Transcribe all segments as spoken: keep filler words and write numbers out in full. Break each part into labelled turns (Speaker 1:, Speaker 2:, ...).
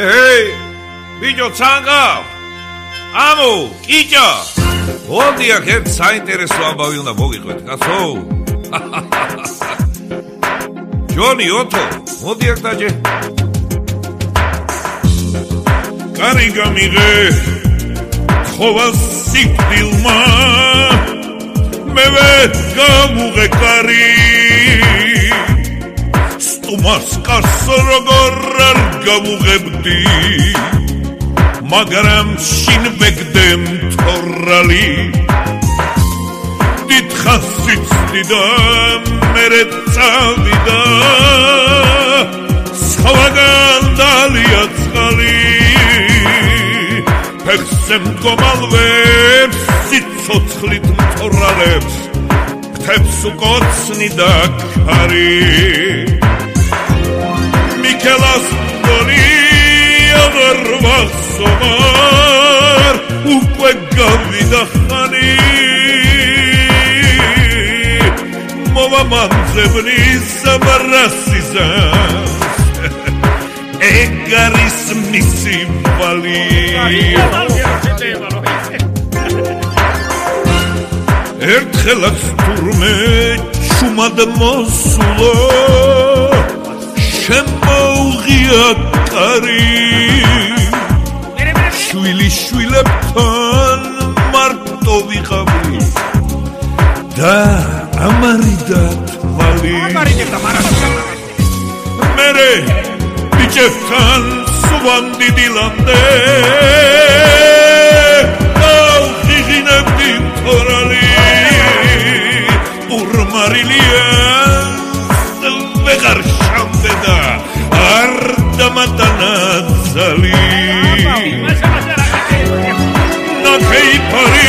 Speaker 1: ეი, ბიჭო, ცანგავ. ამო, კიჭა. მოდი აქ ერთ საინტერესო ამბავი უნდა მოგიყვეთ, კაცო. ჯონი, ოთო, მოდი აქ დაჯე. კარი გამიღე, ხოვა სიკვდილმა, მე ვერ გამუღე კარი. სტუმარს კარს როგორ არ გამუღებდი, მაგრამ შინ ვეგდემ თორალი. დიდხანს იცდი და მერე წავიდა, სხვაგან დალია წყალი. ფეხზე მდგომალვებს სიცოცხლით მთორალებს, ქთებს უკოცნი და ქარი. მიქელას მგონი აღარ ვახსოვარ, უკვე გავიდა ხანი. მოვამამძებნის ბრასიზას, ეგ არის მისი ვალი. ერთხელაც თურმე ჩუმად მოსულა, შემოუღია კარი. შვილი შვილებთან მარტო ვიყავი და ამარიდა თვალი. მერე ბიჭებთან სვამდი დილამდე, გავღიღინებდი თორალი. ურმარილიას ვეღარ შამდე და არ დამატანა ძალი. ნახეი ფარი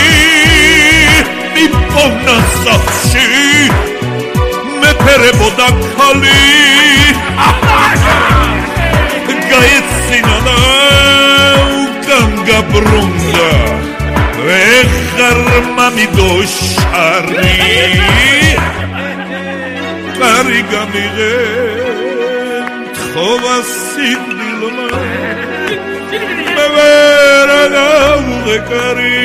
Speaker 1: მიპოვნა სახში, მეფერებოდა ქალი. გაეცინა და უკან გაბრუნდა, ვეღარ მამიდო შარი. კარი გამიღე, თხოვა სიკვდილმა, მე ვერ გამუღე კარი.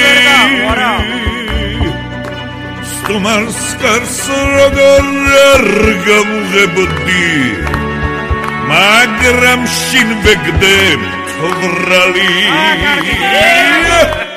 Speaker 1: სტუმარს კარს როგორ არ გამუღებდი, მაგრამ შინ ვეგდებ თორალი.